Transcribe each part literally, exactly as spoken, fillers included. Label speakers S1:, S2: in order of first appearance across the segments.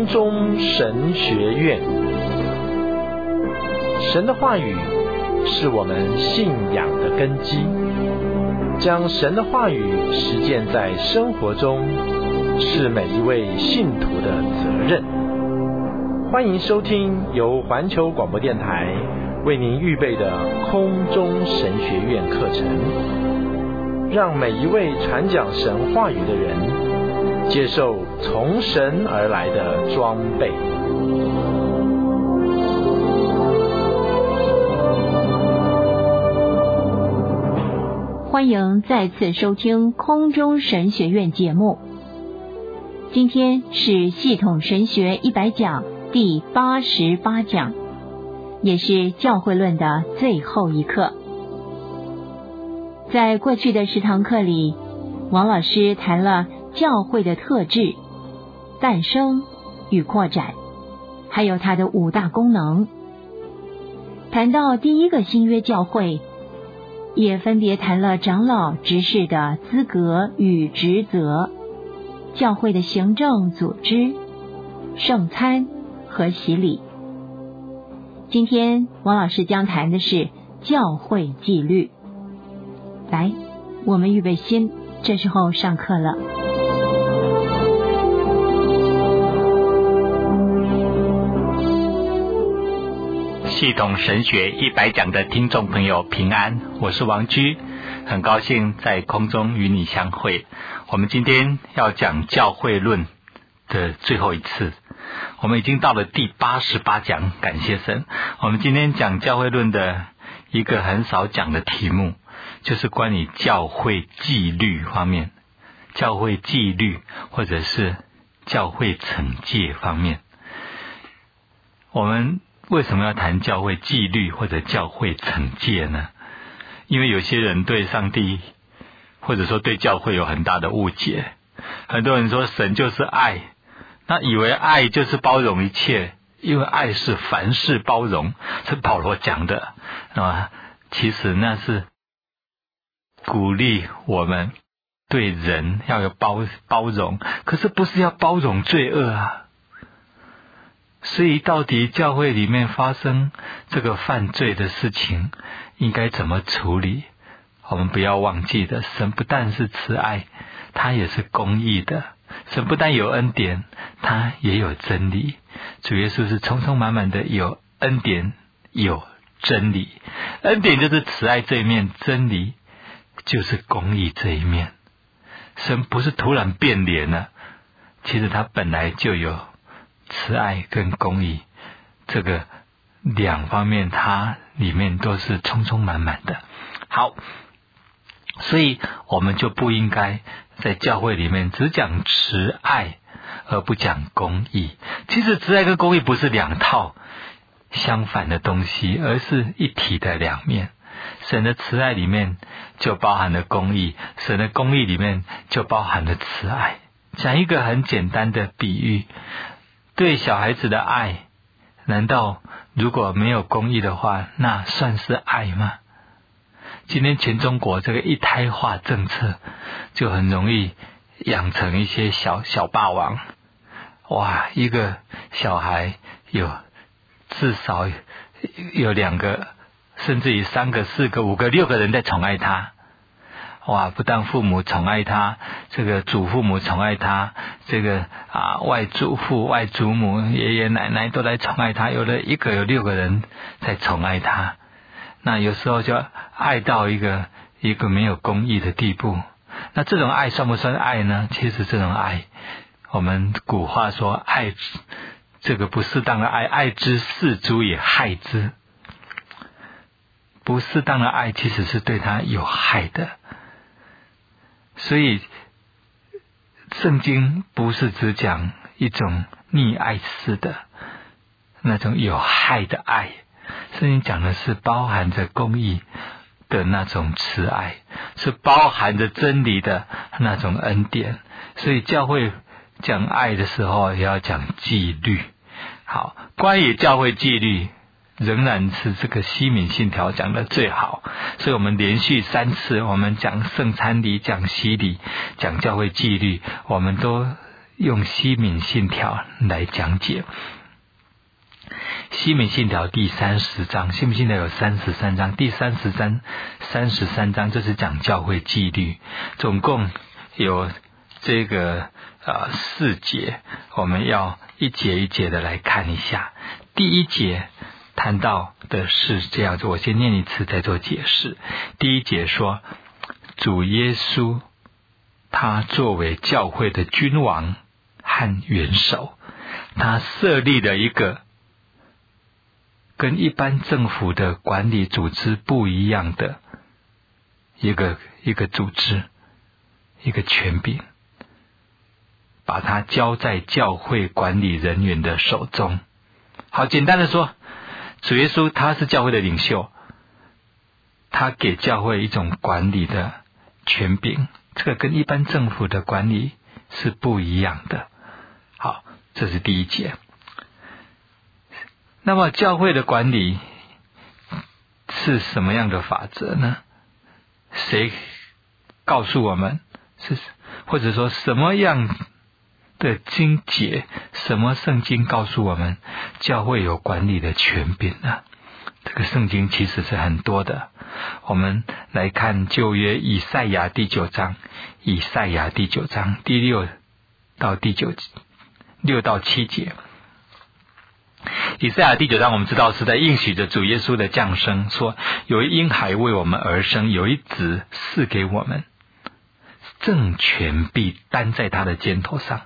S1: 空中神学院。神的话语是我们信仰的根基，将神的话语实践在生活中，是每一位信徒的责任。欢迎收听由环球广播电台为您预备的空中神学院课程，让每一位传讲神话语的人接受从神而来的装备。
S2: 欢迎再次收听空中神学院节目。今天是系统神学一百讲第八十八讲，也是教会论的最后一课。在过去的十堂课里，王老师谈了教会的特质、诞生与扩展，还有它的五大功能。谈到第一个新约教会，也分别谈了长老执事的资格与职责，教会的行政组织、圣餐和洗礼。今天王老师将谈的是教会纪律。来，我们预备心，这时候上课了。
S3: 系统神学一百讲的听众朋友平安，我是王居，很高兴在空中与你相会。我们今天要讲教会论的最后一次，我们已经到了第八十八讲，感谢神。我们今天讲教会论的一个很少讲的题目，就是关于教会纪律方面，教会纪律或者是教会惩戒方面。我们为什么要谈教会纪律或者教会惩戒呢？因为有些人对上帝或者说对教会有很大的误解。很多人说神就是爱，那以为爱就是包容一切，因为爱是凡事包容，是保罗讲的啊。其实那是鼓励我们对人要有包包容，可是不是要包容罪恶啊。所以到底教会里面发生这个犯罪的事情应该怎么处理？我们不要忘记的，神不但是慈爱，他也是公义的。神不但有恩典，他也有真理。主耶稣是充充满满的有恩典有真理，恩典就是慈爱这一面，真理就是公义这一面。神不是突然变脸了，其实他本来就有慈爱跟公义，这个两方面它里面都是充充满满的。好，所以我们就不应该在教会里面只讲慈爱而不讲公义。其实慈爱跟公义不是两套相反的东西，而是一体的两面。神的慈爱里面就包含了公义，神的公义里面就包含了慈爱。讲一个很简单的比喻，对小孩子的爱，难道如果没有公义的话，那算是爱吗？今天全中国这个一胎化政策，就很容易养成一些小小霸王。哇，一个小孩有至少有两个，甚至于三个、四个、五个、六个人在宠爱他。哇，不但父母宠爱他，这个祖父母宠爱他，这个啊外祖父、外祖母、爷爷奶奶都来宠爱他，有的一个有六个人在宠爱他。那有时候就爱到一个一个没有公义的地步。那这种爱算不算爱呢？其实这种爱，我们古话说爱这个不适当的爱，爱之驷足以害之。不适当的爱其实是对他有害的。所以圣经不是只讲一种溺爱式的那种有害的爱，圣经讲的是包含着公义的那种慈爱，是包含着真理的那种恩典。所以教会讲爱的时候也要讲纪律。好，关于教会纪律仍然是这个西敏信条讲的最好，所以我们连续三次我们讲圣餐礼、讲洗礼、讲教会纪律，我们都用西敏信条来讲解。西敏信条第三十章，西敏信条有三十三章，第三十章三十三章这是讲教会纪律，总共有这个呃四节，我们要一节一节的来看一下。第一节谈到的是这样子，我先念一次再做解释。第一节说，主耶稣他作为教会的君王和元首，他设立了一个跟一般政府的管理组织不一样的一个一个组织，一个权柄，把它交在教会管理人员的手中。好，简单的说，主耶稣他是教会的领袖，他给教会一种管理的权柄，这个跟一般政府的管理是不一样的。好，这是第一节。那么教会的管理是什么样的法则呢？谁告诉我们？是或者说什么样的经节，什么圣经告诉我们教会有管理的权柄呢？这个圣经其实是很多的。我们来看旧约以赛亚第九章，以赛亚第九章第六到第九六到七节。以赛亚第九章我们知道是在应许着主耶稣的降生，说有一婴孩为我们而生，有一子赐给我们，政权必担在他的肩头上，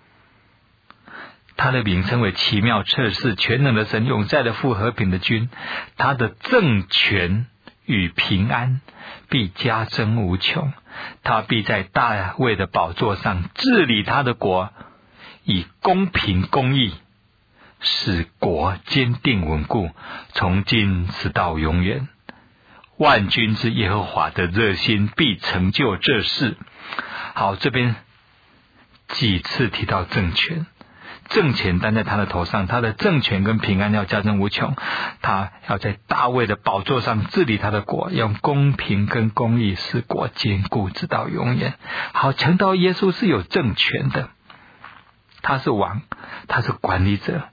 S3: 他的名称为奇妙策士，全能的神，永在的父，和平的君。他的政权与平安必加增无穷，他必在大卫的宝座上治理他的国，以公平公义使国坚定稳固，从今直到永远。万军之耶和华的热心必成就这事。好，这边几次提到政权，政权担在他的头上，他的政权跟平安要加增无穷，他要在大卫的宝座上治理他的国，用公平跟公义使国坚固直到永远。好，强调耶稣是有政权的，他是王，他是管理者，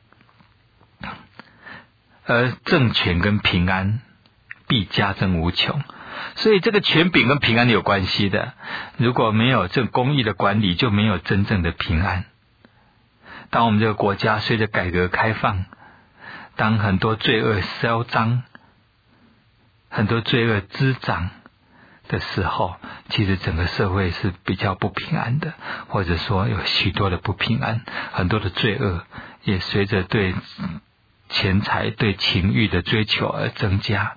S3: 而政权跟平安必加增无穷，所以这个权柄跟平安有关系的。如果没有这公义的管理，就没有真正的平安。当我们这个国家随着改革开放，当很多罪恶嚣张，很多罪恶滋长的时候，其实整个社会是比较不平安的，或者说有许多的不平安，很多的罪恶也随着对钱财对情欲的追求而增加。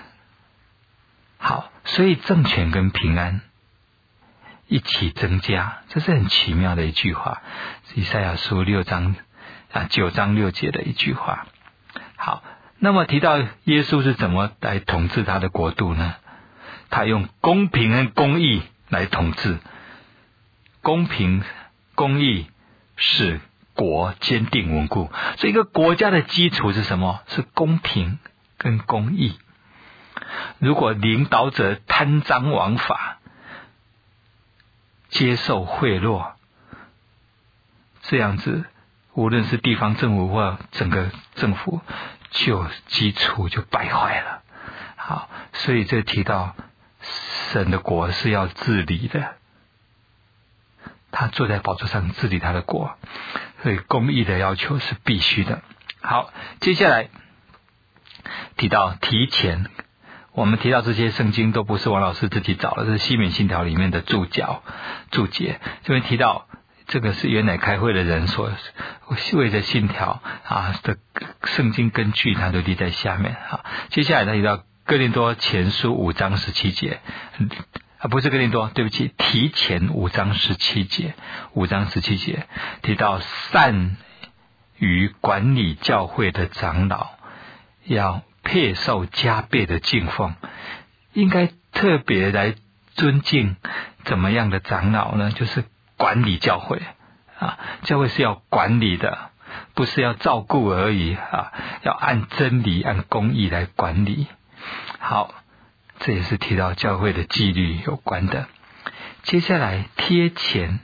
S3: 好，所以政权跟平安一起增加，这是很奇妙的一句话，以赛亚书六章啊九章六节的一句话。好，那么提到耶稣是怎么来统治他的国度呢？他用公平和公义来统治，公平公义使国坚定稳固。所以一个国家的基础是什么？是公平跟公义。如果领导者贪赃枉法，接受贿赂，这样子无论是地方政府或整个政府，就基础就败坏了。好，所以这提到神的国是要治理的，他坐在宝座上治理他的国，所以公义的要求是必须的。好，接下来提到提前，我们提到这些圣经都不是王老师自己找的，这是西敏信条里面的注脚注解。这边提到这个是原来开会的人所为着信条啊的圣经根据，他都列在下面。好，接下来他提到哥林多前书五章十七节，啊不是哥林多，对不起，提前五章十七节，五章十七节提到善于管理教会的长老要配受加倍的敬奉，应该特别来尊敬怎么样的长老呢？就是管理教会啊，教会是要管理的，不是要照顾而已啊，要按真理按公义来管理。好，这也是提到教会的纪律有关的。接下来贴钱，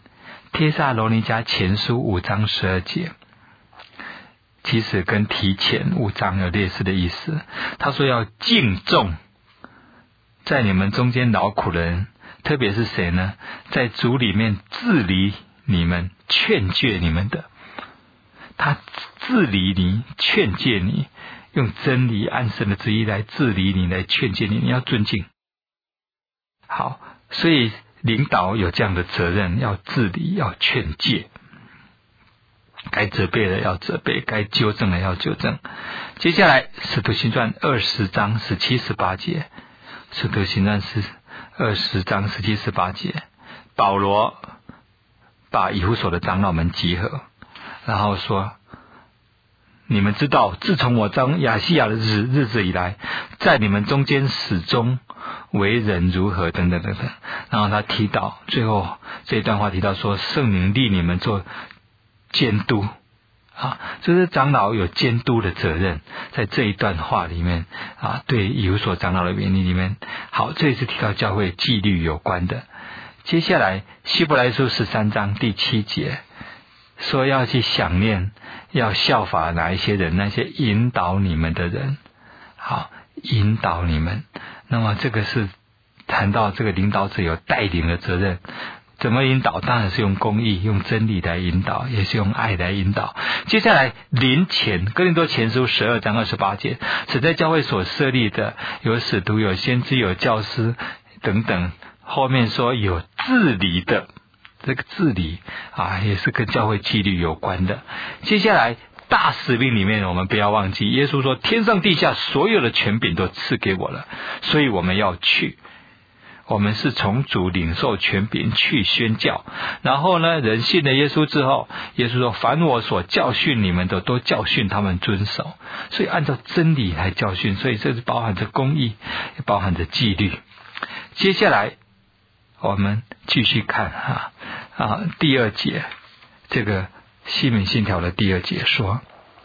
S3: 帖撒罗尼迦前书五章十二节，其实跟提前五章有类似的意思。他说要敬重在你们中间劳苦的人，特别是谁呢？在主里面治理你们、劝诫你们的。他治理你、劝诫你，用真理按神的旨意来治理你，来劝诫你，你要尊敬。好，所以领导有这样的责任，要治理，要劝诫，该责备的要责备，该纠正的要纠正。接下来使徒行传二十章十七十八节，使徒行传是二十章十七十八节，保罗把以弗所的长老们集合，然后说，你们知道自从我当亚细亚的日日子以来，在你们中间始终为人如何等等等等。然后他提到最后这一段话，提到说圣灵立你们做监督啊，就是长老有监督的责任，在这一段话里面啊，对以弗所长老的原理里面。好，这也是提到教会纪律有关的。接下来希伯来书十三章第七节说要去想念，要效法哪一些人，那些引导你们的人。好，引导你们，那么这个是谈到这个领导者有带领的责任。怎么引导？当然是用公义、用真理来引导，也是用爱来引导。接下来临前，哥林多前书十二章二十八节，此在教会所设立的，有使徒、有先知、有教师等等。后面说有治理的，这个治理啊，也是跟教会纪律有关的。接下来大使命里面，我们不要忘记，耶稣说天上地下所有的权柄都赐给我了，所以我们要去。我们是从主领受权柄去宣教。然后呢，人信了耶稣之后，耶稣说凡我所教训你们的，都教训他们遵守。所以按照真理来教训，所以这是包含着公义，也包含着纪律。接下来我们继续看啊啊第二节，这个西敏信条的第二节说，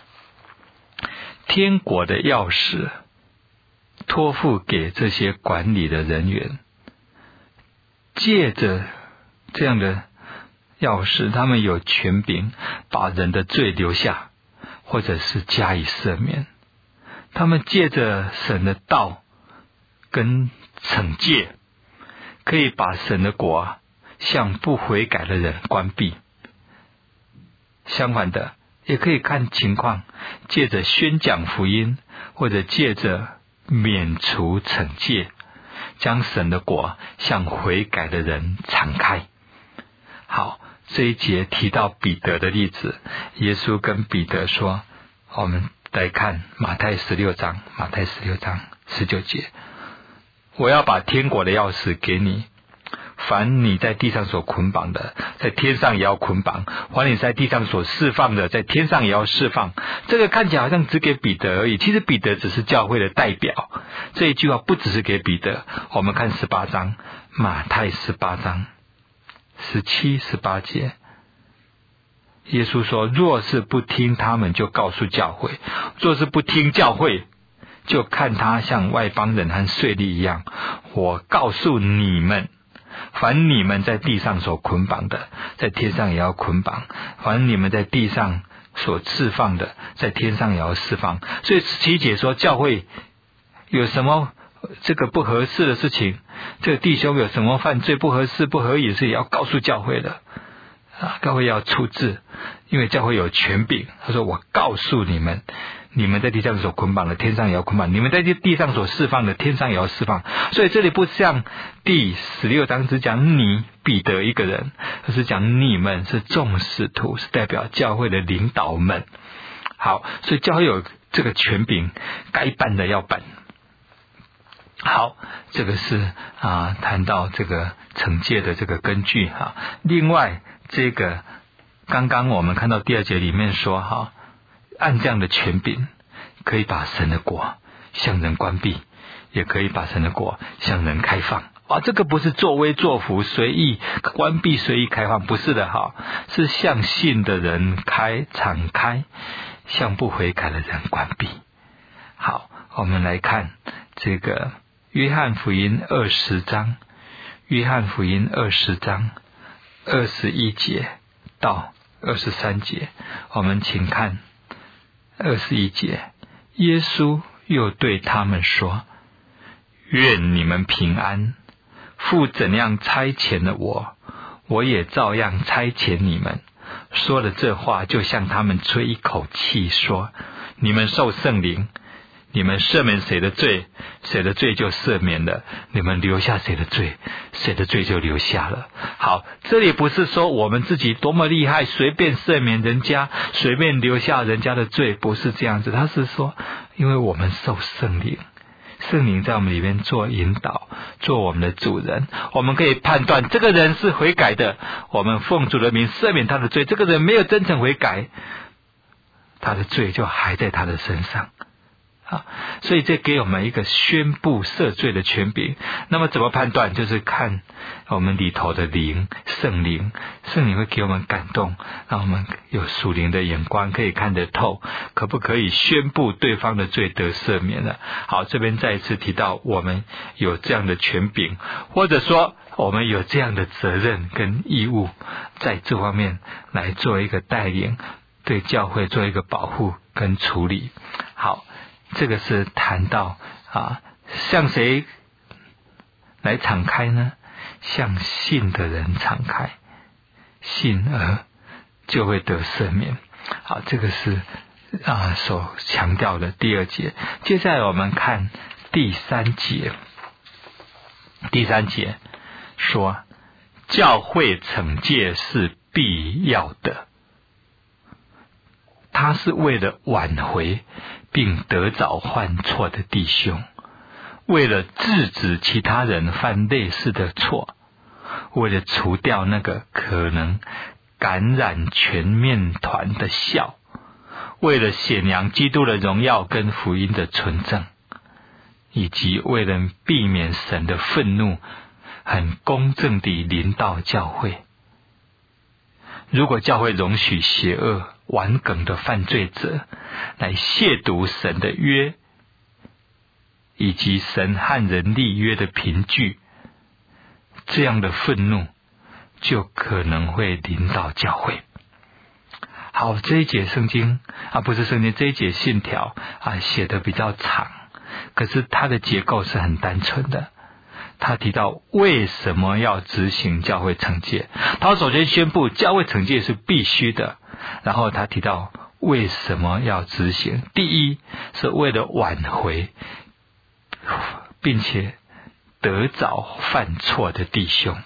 S3: 天国的钥匙托付给这些管理的人员，借着这样的钥匙，他们有权柄把人的罪留下，或者是加以赦免。他们借着神的道跟惩戒，可以把神的国向不悔改的人关闭。相反的，也可以看情况，借着宣讲福音，或者借着免除惩戒，将神的国向悔改的人敞开。好，这一节提到彼得的例子，耶稣跟彼得说，我们来看马太十六章，马太十六章十九节，我要把天国的钥匙给你，凡你在地上所捆绑的，在天上也要捆绑；凡你在地上所释放的，在天上也要释放。这个看起来好像只给彼得而已，其实彼得只是教会的代表。这一句话不只是给彼得，我们看十八章，马太十八章十七、十八节，耶稣说，若是不听他们，就告诉教会；若是不听教会，就看他像外邦人和税吏一样。我告诉你们，凡你们在地上所捆绑的，在天上也要捆绑；凡你们在地上所释放的，在天上也要释放。所以十七节说，教会有什么这个不合适的事情，这个弟兄有什么犯罪不合适不合宜的事，也要告诉教会的啊，教会要处置，因为教会有权柄。他说，我告诉你们，你们在地上所捆绑的，天上也要捆绑；你们在地上所释放的，天上也要释放。所以这里不像第十六章只讲你彼得一个人，而是讲你们是众使徒，是代表教会的领导们。好，所以教会有这个权柄，该办的要办。好，这个是啊，谈到这个惩戒的这个根据哈。另外，这个刚刚我们看到第二节里面说哈，按这样的权柄，可以把神的国向人关闭，也可以把神的国向人开放。啊，这个不是作威作福，随意关闭，随意开放，不是的哈，是向信的人开敞开，向不悔改的人关闭。好，我们来看这个约翰福音二十章，约翰福音二十章二十一节到二十三节，我们请看二十一节。耶稣又对他们说：愿你们平安，父怎样差遣了我，我也照样差遣你们。说了这话，就向他们吹一口气，说：你们受圣灵，你们赦免谁的罪，谁的罪就赦免了；你们留下谁的罪，谁的罪就留下了。好，这里不是说我们自己多么厉害，随便赦免人家，随便留下人家的罪，不是这样子。他是说，因为我们受圣灵，圣灵在我们里面做引导，做我们的主人，我们可以判断这个人是悔改的，我们奉主的名赦免他的罪；这个人没有真诚悔改，他的罪就还在他的身上。啊，所以这给我们一个宣布赦罪的权柄。那么怎么判断？就是看我们里头的灵，圣灵，圣灵会给我们感动，让我们有属灵的眼光，可以看得透，可不可以宣布对方的罪得赦免了。好，这边再一次提到我们有这样的权柄，或者说我们有这样的责任跟义务，在这方面来做一个带领，对教会做一个保护跟处理。好，这个是谈到啊，向谁来敞开呢？向信的人敞开，信而就会得赦免。好，这个是啊所强调的第二节。接下来我们看第三节。第三节说，教会惩戒是必要的，它是为了挽回并得着犯错的弟兄，为了制止其他人犯类似的错，为了除掉那个可能感染全面团的笑，为了显扬基督的荣耀跟福音的纯正，以及为了避免神的愤怒很公正地临到教会。如果教会容许邪恶顽梗的犯罪者来亵渎神的约，以及神和人立约的凭据，这样的愤怒就可能会临到教会。好，这一节圣经啊，不是圣经，这一节信条啊写得比较长，可是它的结构是很单纯的。他提到为什么要执行教会惩戒，他首先宣布教会惩戒是必须的，然后他提到为什么要执行。第一，是为了挽回并且得着犯错的弟兄，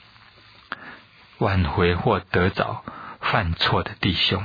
S3: 挽回或得着犯错的弟兄。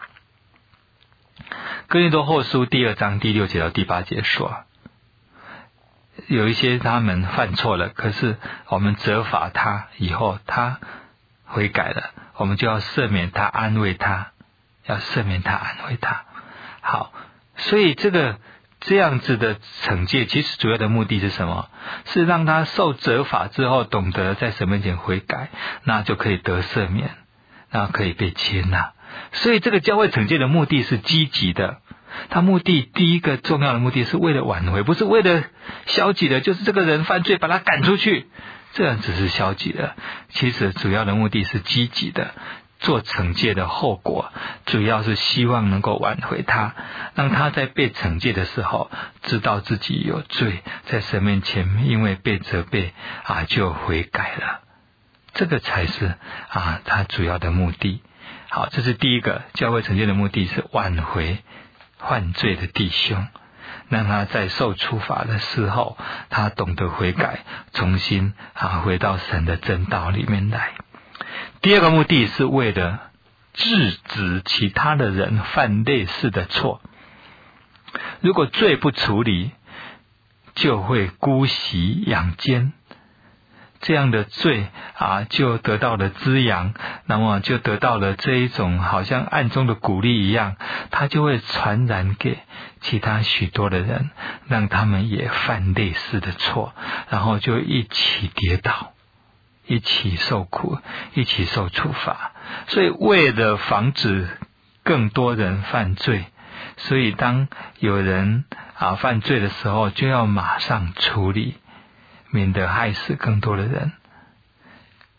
S3: 哥林多后书第二章第六节到第八节说，有一些他们犯错了，可是我们责罚他以后，他悔改了，我们就要赦免他，安慰他，要赦免他，安慰他。好，所以这个这样子的惩戒，其实主要的目的是什么？是让他受责罚之后，懂得在神面前悔改，那就可以得赦免，那可以被接纳。所以这个教会惩戒的目的是积极的。他目的第一个重要的目的是为了挽回，不是为了消极的，就是这个人犯罪把他赶出去，这样只是消极的。其实主要的目的是积极的，做惩戒的后果主要是希望能够挽回他，让他在被惩戒的时候知道自己有罪，在神面前因为被责备啊就悔改了，这个才是啊他主要的目的。好，这是第一个，教会惩戒的目的是挽回犯罪的弟兄，让他在受处罚的时候，他懂得悔改，重新啊回到神的真道里面来。第二个目的是为了制止其他的人犯类似的错。如果罪不处理，就会姑息养奸，这样的罪啊就得到了滋养，那么就得到了这一种好像暗中的鼓励一样，它就会传染给其他许多的人，让他们也犯类似的错，然后就一起跌倒，一起受苦，一起受处罚。所以为了防止更多人犯罪，所以当有人啊犯罪的时候，就要马上处理，免得害死更多的人。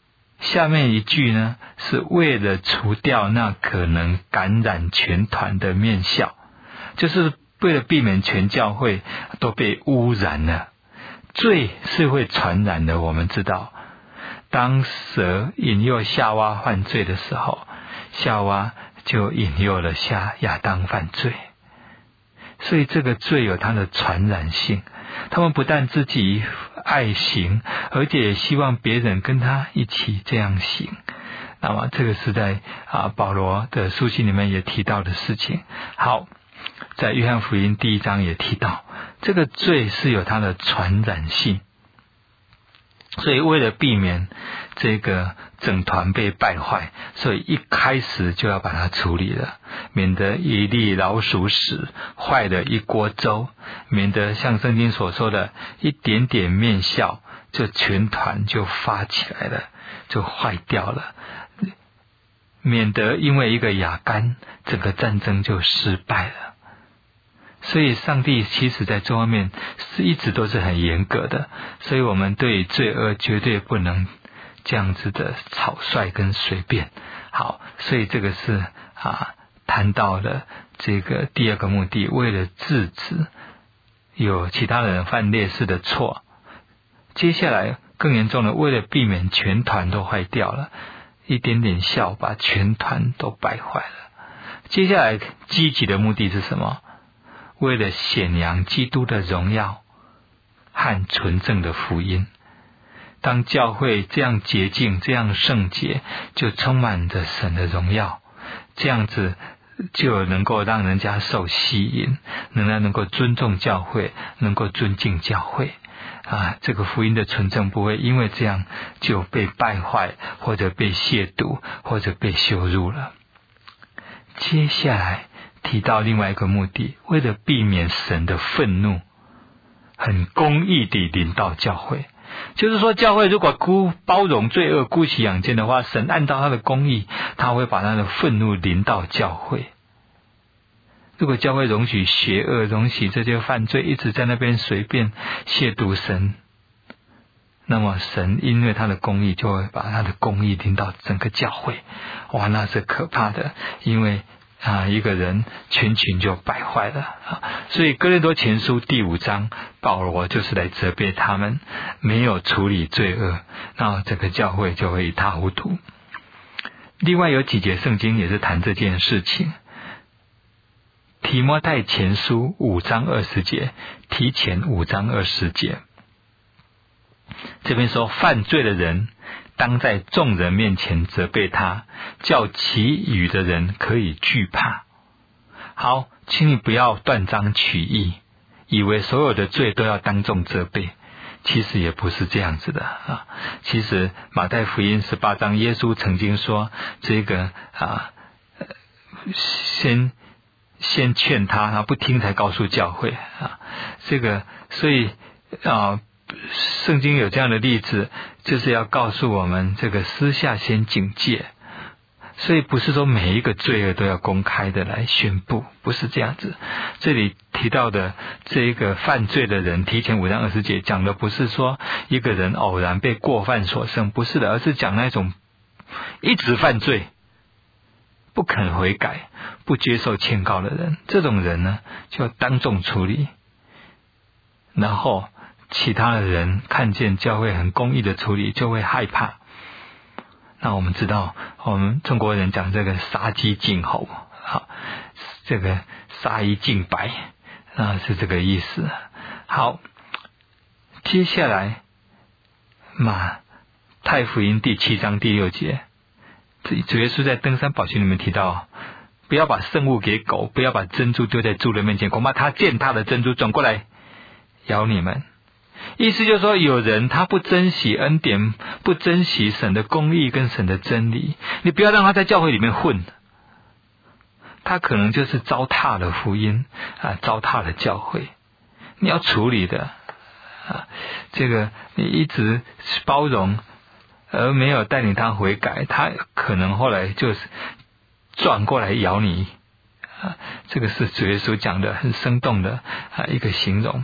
S3: 下面一句呢，是为了除掉那可能感染全团的面笑，就是为了避免全教会都被污染了。罪是会传染的，我们知道，当蛇引诱夏娃犯罪的时候，夏娃就引诱了夏亚当犯罪，所以这个罪有它的传染性。他们不但自己爱行，而且也希望别人跟他一起这样行。那么这个是在啊保罗的书信里面也提到的事情。好，在约翰福音第一章也提到，这个罪是有它的传染性，所以为了避免这个整团被败坏，所以一开始就要把它处理了，免得一粒老鼠屎坏了一锅粥，免得像圣经所说的一点点面笑就全团就发起来了，就坏掉了，免得因为一个亚干整个战争就失败了。所以上帝其实在这方面是一直都是很严格的，所以我们对罪恶绝对不能这样子的草率跟随便。好，所以这个是啊谈到了这个第二个目的，为了制止有其他人犯类似的错。接下来更严重的，为了避免全团都坏掉了，一点点笑把全团都败坏了。接下来积极的目的是什么？为了显扬基督的荣耀和纯正的福音。当教会这样洁净，这样圣洁，就充满着神的荣耀，这样子就能够让人家受吸引，能让能够尊重教会，能够尊敬教会啊，这个福音的纯正不会因为这样就被败坏，或者被亵渎，或者被羞辱了。接下来提到另外一个目的，为了避免神的愤怒很公义地临到教会，就是说教会如果孤包容罪恶，姑息养奸的话，神按照他的公义，他会把他的愤怒临到教会。如果教会容许邪恶，容许这些犯罪一直在那边随便亵渎神，那么神因为他的公义就会把他的公义临到整个教会。哇，那是可怕的，因为啊，一个人全群就败坏了啊！所以哥林多前书第五章，保罗就是来责备他们没有处理罪恶，那整个教会就会一塌糊涂。另外有几节圣经也是谈这件事情，提摩太前书五章二十节，提前五章二十节，这边说犯罪的人当在众人面前责备他，叫其余的人可以惧怕。好，请你不要断章取义，以为所有的罪都要当众责备，其实也不是这样子的啊。其实马太福音十八章，耶稣曾经说这个啊，先先劝他，他不听才告诉教会啊。这个所以啊。圣经有这样的例子，就是要告诉我们这个私下先警戒，所以不是说每一个罪恶都要公开的来宣布，不是这样子。这里提到的这一个犯罪的人，提前五章二十节讲的不是说一个人偶然被过犯所胜，不是的，而是讲那种一直犯罪不肯悔改不接受劝告的人，这种人呢就要当众处理，然后其他的人看见教会很公义的处理就会害怕。那我们知道我们中国人讲这个杀鸡儆猴，好，这个杀一儆百啊，是这个意思。好，接下来马太福音第七章第六节，主耶稣在登山宝训里面提到，不要把圣物给狗，不要把珍珠丢在猪的面前，恐怕他践踏的珍珠转过来咬你们。意思就是说，有人他不珍惜恩典，不珍惜神的公义跟神的真理，你不要让他在教会里面混，他可能就是糟蹋了福音啊，糟蹋了教会，你要处理的啊。这个你一直包容而没有带领他悔改，他可能后来就是转过来咬你啊。这个是主耶稣讲的很生动的啊一个形容。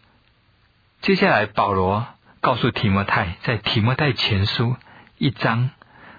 S3: 接下来保罗告诉提摩太，在提摩太前书一章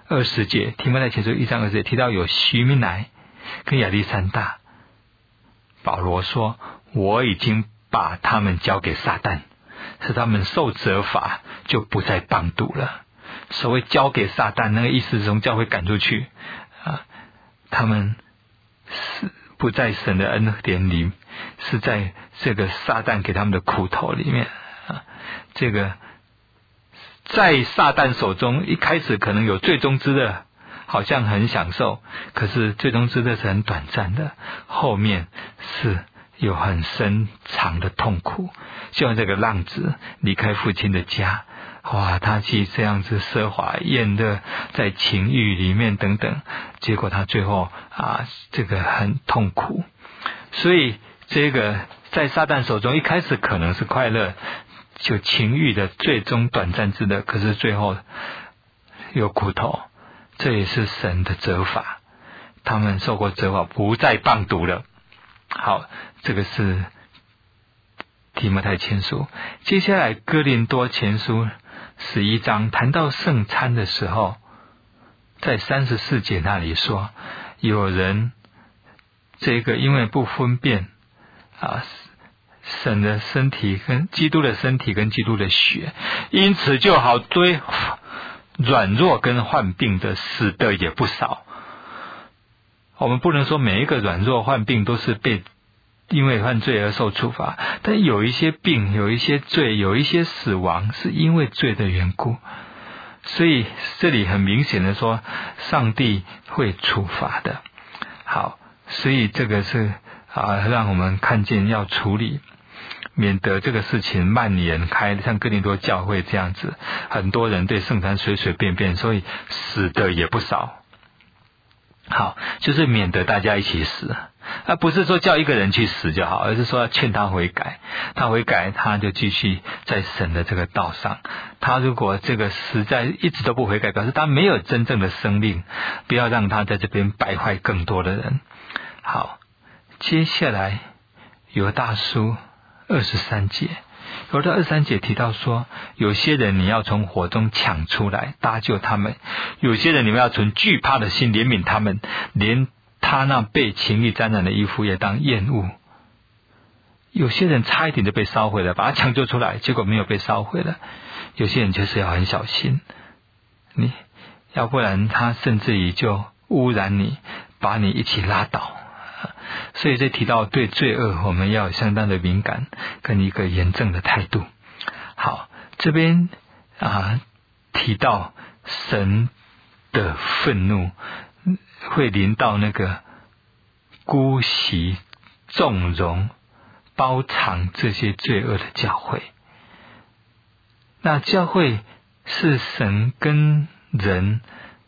S3: 二十节，提摩太前书一章二十节提到有许米乃跟亚历山大，保罗说我已经把他们交给撒旦，使他们受责罚，就不再谤读了。所谓交给撒旦，那个意思是从教会赶出去啊，他们是不在神的恩典里，是在这个撒旦给他们的苦头里面啊。这个在撒旦手中，一开始可能有最终之乐，好像很享受，可是最终之乐是很短暂的，后面是有很深长的痛苦。就像这个浪子离开父亲的家，哇，他去这样子奢华宴乐，在情欲里面等等，结果他最后啊，这个很痛苦。所以这个在撒旦手中一开始可能是快乐，就情欲的最终短暂之乐，可是最后有苦头，这也是神的责罚，他们受过责罚，不再谤读了。好，这个是提摩太前书。接下来哥林多前书十一章谈到圣餐的时候，在三十四节那里说，有人这个因为不分辨啊神的身体跟基督的身体跟基督的血，因此就好追软弱跟患病的死的也不少。我们不能说每一个软弱患病都是被因为犯罪而受处罚，但有一些病，有一些罪，有一些死亡是因为罪的缘故。所以这里很明显的说，上帝会处罚的。好，所以这个是啊，让我们看见要处理，免得这个事情蔓延开，像哥林多教会这样子，很多人对圣餐随随便便，所以死的也不少。好，就是免得大家一起死，而不是说叫一个人去死就好，而是说要劝他悔改，他悔改他就继续在神的这个道上。他如果这个实在一直都不悔改，表示他没有真正的生命，不要让他在这边败坏更多的人。好，接下来犹大书二十三节，犹大二十三节提到说，有些人你要从火中抢出来搭救他们，有些人你们要存惧怕的心怜悯他们，连他那被情欲沾染的衣服也当厌恶。有些人差一点就被烧毁了，把他抢救出来，结果没有被烧毁了。有些人就是要很小心，你要不然他甚至于就污染你，把你一起拉倒。所以这提到对罪恶我们要有相当的敏感跟一个严正的态度。好，这边啊提到神的愤怒会临到那个姑息纵容包藏这些罪恶的教会。那教会是神跟人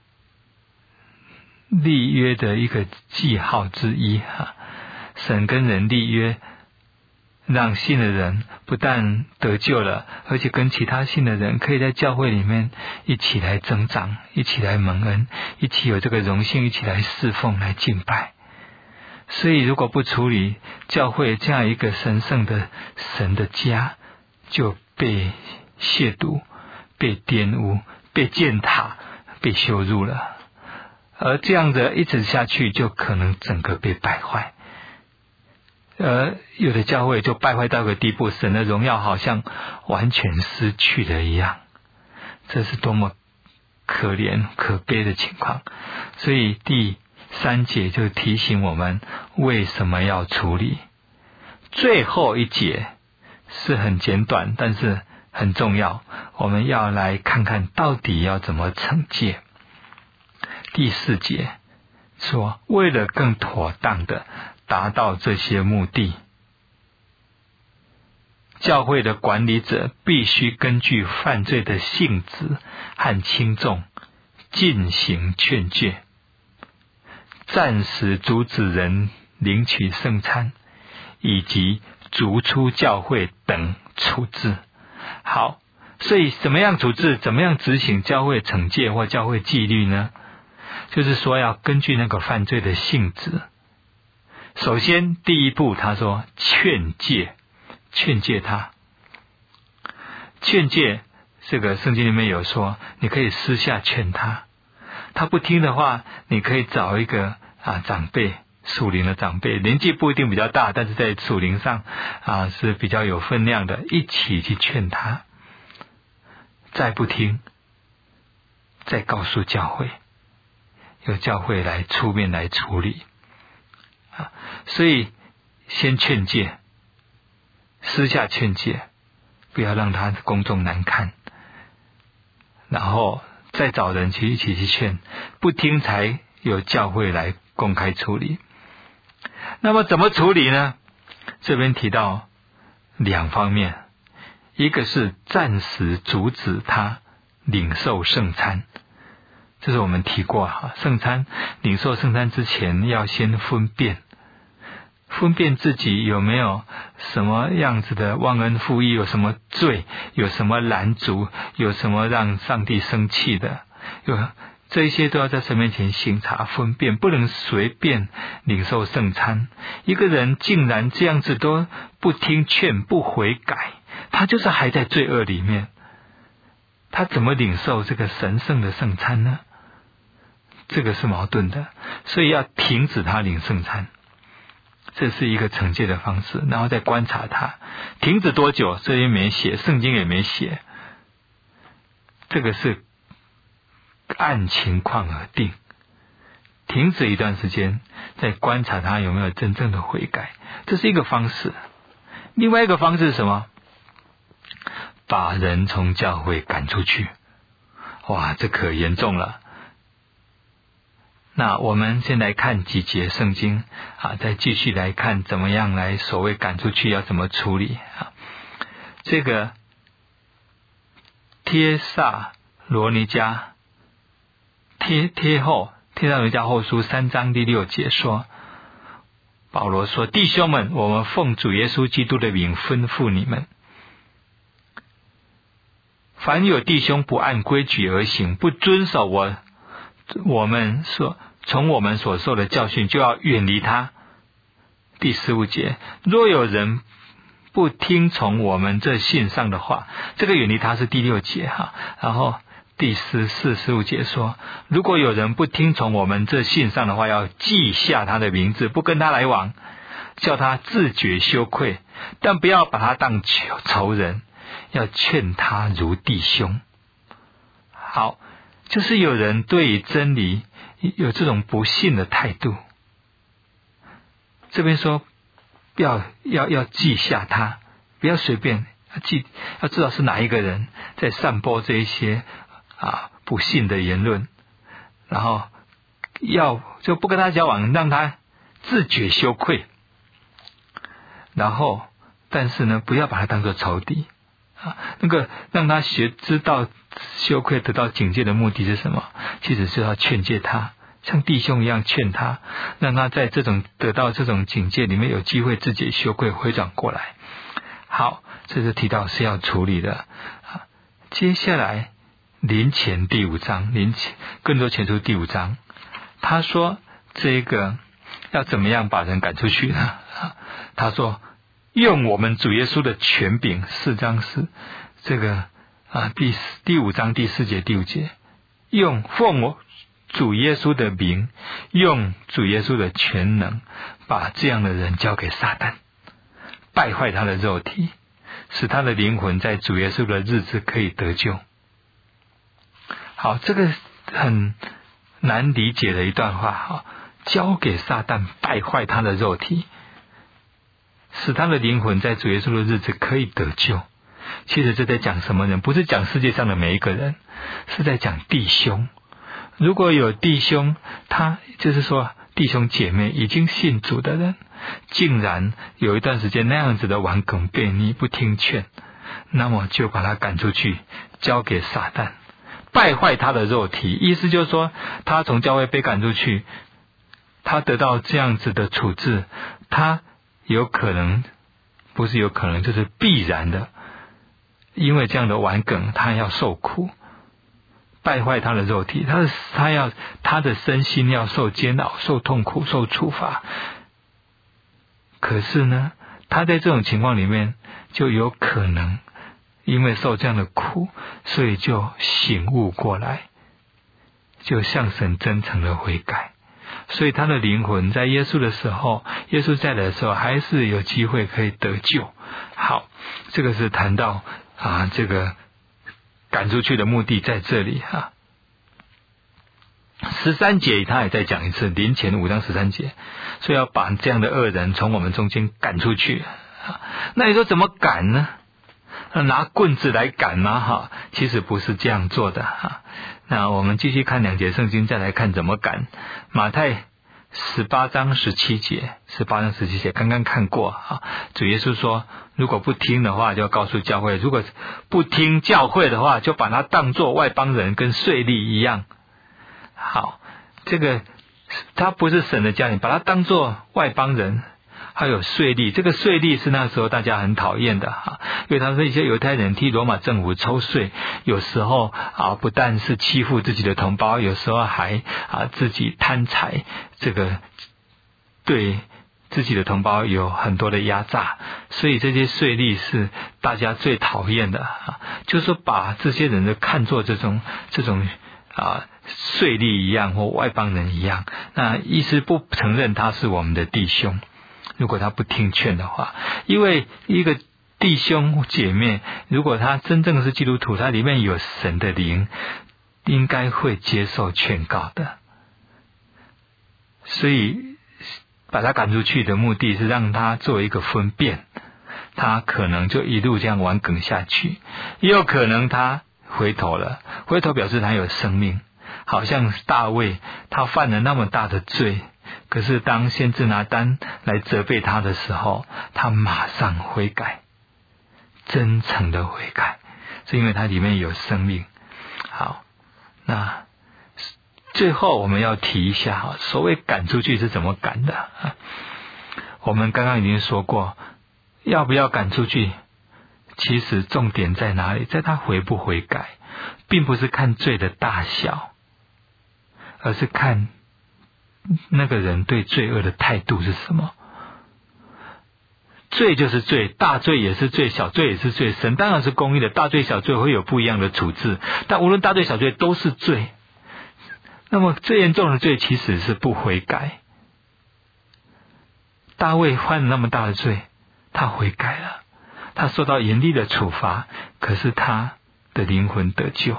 S3: 立约的一个记号之一哈，神跟人立约，让信的人不但得救了，而且跟其他信的人可以在教会里面一起来增长，一起来蒙恩，一起有这个荣幸，一起来侍奉，来敬拜。所以如果不处理，教会这样一个神圣的神的家就被亵渎，被玷污，被践踏，被羞辱了。而这样的一直下去，就可能整个被败坏。而有的教会就败坏到个地步，神的荣耀好像完全失去了一样，这是多么可怜可悲的情况。所以第三节就提醒我们为什么要处理。最后一节是很简短，但是很重要，我们要来看看到底要怎么惩戒。第四节说，为了更妥当的达到这些目的，教会的管理者必须根据犯罪的性质和轻重进行劝诫，暂时阻止人领取圣餐，以及逐出教会等处置。好，所以怎么样处置，怎么样执行教会惩戒或教会纪律呢？就是说要根据那个犯罪的性质。首先第一步他说劝诫，劝诫他。劝诫这个圣经里面有说，你可以私下劝他， 他不听的话，你可以找一个啊长辈，属灵的长辈，年纪不一定比较大，但是在属灵上啊是比较有分量的，一起去劝他。再不听，再告诉教会，由教会来出面来处理啊。所以先劝诫，私下劝诫，不要让他公众难看，然后再找人去一起去劝，不听才由教会来公开处理。那么怎么处理呢？这边提到两方面，一个是暂时阻止他领受圣餐，这是我们提过哈，圣餐领受圣餐之前要先分辨，分辨自己有没有什么样子的忘恩负义，有什么罪，有什么拦阻，有什么让上帝生气的，有这些都要在神面前省察分辨，不能随便领受圣餐。一个人竟然这样子都不听劝，不悔改，他就是还在罪恶里面，他怎么领受这个神圣的圣餐呢？这个是矛盾的，所以要停止他领圣餐，这是一个惩戒的方式，然后再观察他停止多久，这也没写，圣经也没写，这个是按情况而定，停止一段时间，再观察他有没有真正的悔改，这是一个方式。另外一个方式是什么？把人从教会赶出去。哇，这可严重了。那我们先来看几节圣经啊，再继续来看怎么样来所谓赶出去要怎么处理啊。这个帖撒罗尼迦贴贴后帖撒罗尼迦后书三章第六节说，保罗说，弟兄们，我们奉主耶稣基督的名吩咐你们，凡有弟兄不按规矩而行，不遵守我我们所从我们所受的教训，就要远离他。第十五节，若有人不听从我们这信上的话，这个远离他是第六节哈。然后第十四、十五节说，如果有人不听从我们这信上的话，要记下他的名字，不跟他来往，叫他自觉羞愧，但不要把他当仇人，要劝他如弟兄。好，就是有人对真理有这种不信的态度，这边说要要要记下他，不要随便要记，要知道是哪一个人在散播这一些啊不信的言论，然后要就不跟他交往，让他自觉羞愧，然后但是呢，不要把他当作仇敌啊，那个让他学知道羞愧得到警戒的目的是什么？其实是要劝诫他，像弟兄一样劝他，让他在这种得到这种警戒里面有机会自己羞愧回转过来。好，这是提到是要处理的。接下来林前第五章，林前更多前书第五章，他说这个要怎么样把人赶出去呢？他说用我们主耶稣的权柄，四章是这个啊第第五章第四节第五节，用奉我主耶稣的名，用主耶稣的全能，把这样的人交给撒旦，败坏他的肉体，使他的灵魂在主耶稣的日子可以得救。好，这个很难理解的一段话哈，交给撒旦，败坏他的肉体，使他的灵魂在主耶稣的日子可以得救。其实这在讲什么人？不是讲世界上的每一个人，是在讲弟兄。如果有弟兄，他就是说弟兄姐妹已经信主的人，竟然有一段时间那样子的顽梗悖逆不听劝，那么就把他赶出去，交给撒旦，败坏他的肉体。意思就是说，他从教会被赶出去，他得到这样子的处置，他有可能，不是有可能，就是必然的，因为这样的顽梗，他要受苦，败坏他的肉体，他的他要他的身心要受煎熬、受痛苦、受处罚。可是呢，他在这种情况里面，就有可能因为受这样的苦，所以就醒悟过来，
S4: 就向神真诚的悔改。所以他的灵魂在耶稣的时候，耶稣再来的时候，还是有机会可以得救。好，这个是谈到啊，这个赶出去的目的在这里哈。十三节他也再讲一次，林前五章十三节，所以要把这样的恶人从我们中间赶出去。那你说怎么赶呢？拿棍子来赶吗？哈，其实不是这样做的哈。那我们继续看两节圣经，再来看怎么赶。马太十八章十七节，十八章十七节刚刚看过哈。主耶稣说，如果不听的话，就要告诉教会；如果不听教会的话，就把他当作外邦人，跟税吏一样。好，这个他不是神的家人，把他当作外邦人。还有税吏，这个税吏是那时候大家很讨厌的哈，因为他们是一些犹太人替罗马政府抽税，有时候啊不但是欺负自己的同胞，有时候还啊自己贪财，这个对自己的同胞有很多的压榨，所以这些税吏是大家最讨厌的啊，就是说把这些人都看作这种这种啊税吏一样或外邦人一样，那意思不承认他是我们的弟兄。如果他不听劝的话，因为一个弟兄姐妹，如果他真正是基督徒，他里面有神的灵，应该会接受劝告的。所以把他赶出去的目的是让他做一个分辨，他可能就一路这样玩梗下去，也有可能他回头了，回头表示他有生命。好像大卫他犯了那么大的罪，可是当先知拿单来责备他的时候，他马上悔改，真诚的悔改，是因为他里面有生命。好，那最后我们要提一下，所谓赶出去是怎么赶的。我们刚刚已经说过，要不要赶出去，其实重点在哪里？在他悔不悔改，并不是看罪的大小，而是看那个人对罪恶的态度是什么。罪就是罪，大罪也是罪，小罪也是罪。神当然是公义的，大罪小罪会有不一样的处置，但无论大罪小罪都是罪。那么最严重的罪其实是不悔改。大卫犯了那么大的罪，他悔改了，他受到严厉的处罚，可是他的灵魂得救。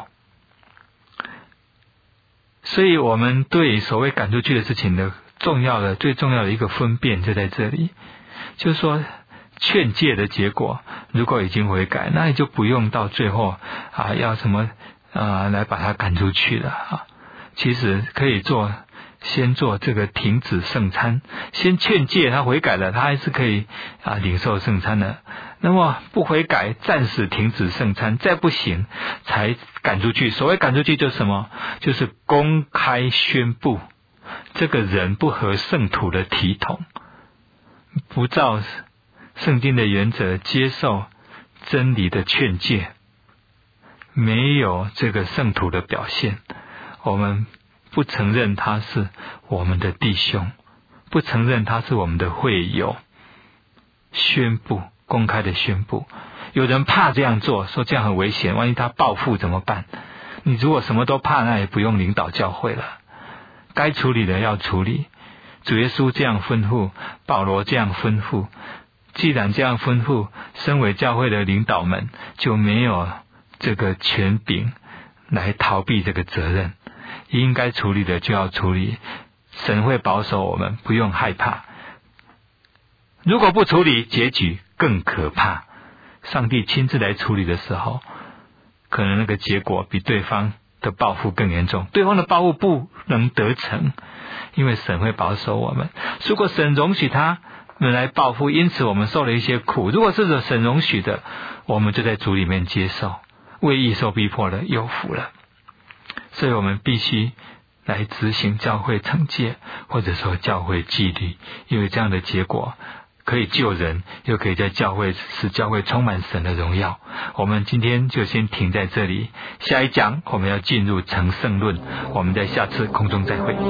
S4: 所以我们对所谓赶出去的事情的重要的最重要的一个分辨就在这里，就是说劝诫的结果如果已经悔改，那你就不用到最后啊要什么啊来把他赶出去了啊。其实可以做先做这个停止圣餐，先劝诫他悔改了，他还是可以啊领受圣餐的。那么不悔改，暂时停止圣餐，再不行才赶出去。所谓赶出去就是什么？就是公开宣布这个人不合圣徒的体统，不照圣经的原则接受真理的劝诫，没有这个圣徒的表现，我们不承认他是我们的弟兄，不承认他是我们的会友，宣布公开的宣布。有人怕这样做，说这样很危险，万一他报复怎么办？你如果什么都怕，那也不用领导教会了，该处理的要处理。主耶稣这样吩咐，保罗这样吩咐，既然这样吩咐，身为教会的领导们就没有这个权柄来逃避这个责任，应该处理的就要处理。神会保守我们，不用害怕。如果不处理，结局更可怕。上帝亲自来处理的时候，可能那个结果比对方的报复更严重，对方的报复不能得逞，因为神会保守我们。如果神容许他们来报复，因此我们受了一些苦，如果是神容许的，我们就在主里面接受，为义受逼迫了，有福了。所以我们必须来执行教会惩戒，或者说教会纪律，因为这样的结果可以救人，又可以在教会使教会充满神的荣耀。我们今天就先停在这里，下一讲我们要进入成圣论，我们在下次空中再会。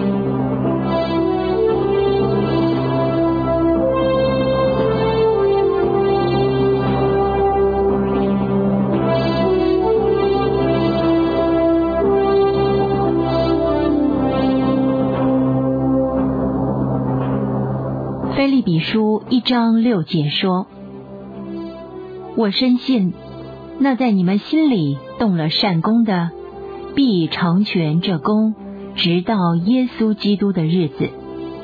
S2: 利比书一章六节说：我深信，那在你们心里动了善工的，必成全这工，直到耶稣基督的日子。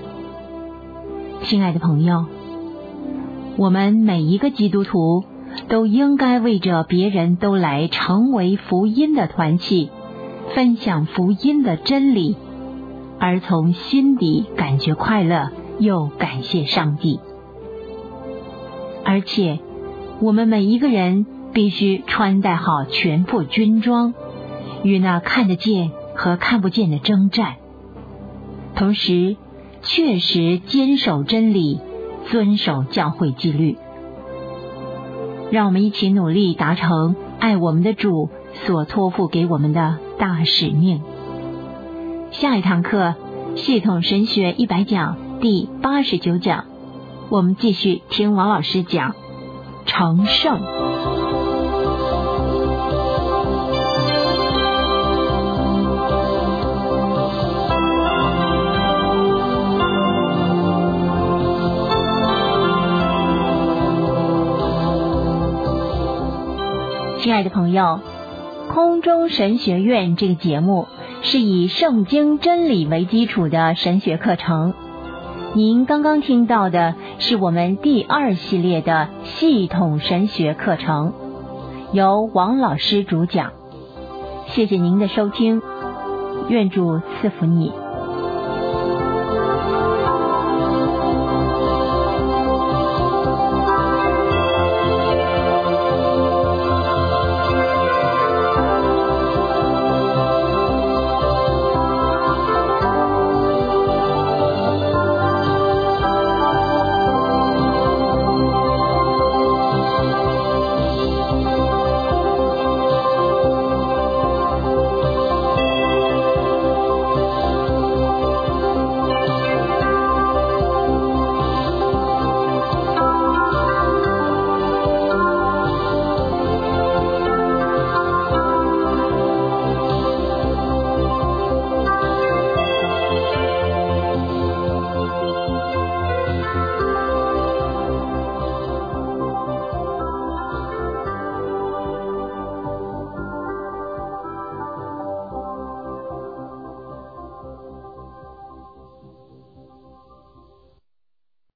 S2: 亲爱的朋友，我们每一个基督徒都应该为着别人都来成为福音的团契，分享福音的真理，而从心底感觉快乐，又感谢上帝。而且我们每一个人必须穿戴好全副军装，与那看得见和看不见的征战，同时确实坚守真理，遵守教会纪律。让我们一起努力达成爱我们的主所托付给我们的大使命。下一堂课，系统神学一百讲第八十九讲，我们继续听王老师讲成圣。亲爱的朋友，空中神学院这个节目是以圣经真理为基础的神学课程。您刚刚听到的是我们第二系列的系统神学课程，由王老师主讲。谢谢您的收听，愿主赐福你。